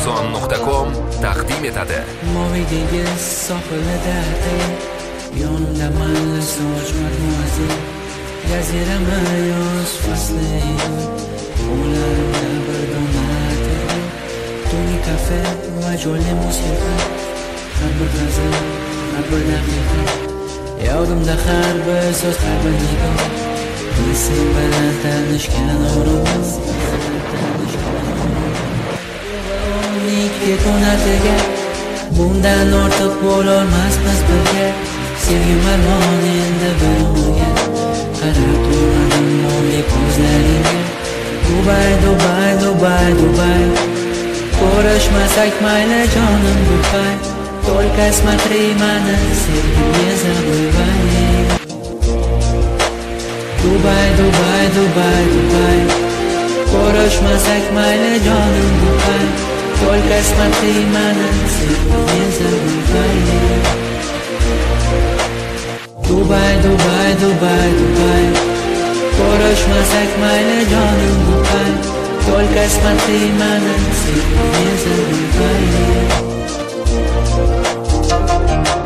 Uzon.com taqdim etadi. Moviy dengiz sohili dardi, yonimda mayli soch majmuasi, jazirama yoz fasli, qo'llarimda bir dona ter, tungi kafe va jonli musiqa, har bir g'azal, har bir daqiqa, yodimda har bir so'z, har bir nigoh, sen bilan tanishgan o'rimiz. Ketonatiga bundan ortiq bo'lolmasmiz birga. Sevgim armon endi birovga, qarab turmadim molli ko'zlaringga. Dubay, Dubay, Dubay, Dubay, ko'rishmasak mayli jonim Dubay. Только смотри mani, sevgim не забывай. Dubay, Dubay, Dubay, Dubay, ko'rishmasak mayli jonim Dubay. Только смотри mani, sevgim не забывай. Dubay, Dubay, Dubay, Dubay, ko'rishmasak mayli jonim Dubay. Только смотри mani, sevgim не забывай.